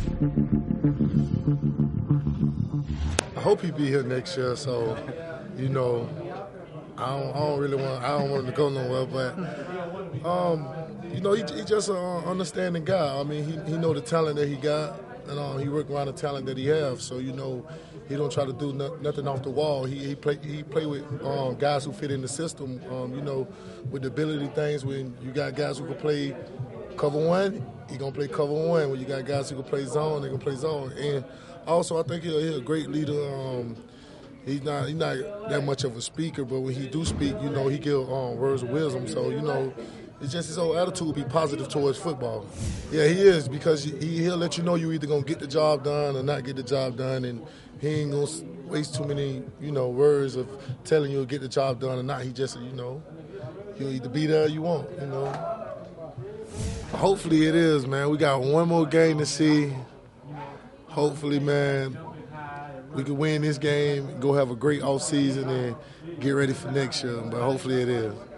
I hope he be here next year. So, you know, I don't want him to go nowhere. But you know, he just an understanding guy. I mean, he know the talent that he got, and he work around the talent that he have. So you know, he don't try to do nothing off the wall. He play with guys who fit in the system. You know, with the ability things. When you got guys who can play cover one, he gonna play cover one. When you got guys who can play zone, they gonna play zone. And also, I think he's a great leader. He's not that much of a speaker, but when he do speak, you know, he give words of wisdom. So, you know, it's just his whole attitude be positive towards football. Yeah, he is, because he'll let you know you either going to get the job done or not get the job done, and he ain't going to waste too many, you know, words of telling you to get the job done or not. He just, you know, you'll either be there or you won't, you know. Hopefully it is, man. We got one more game to see. Hopefully, man, we can win this game, go have a great offseason, and get ready for next year. But hopefully it is.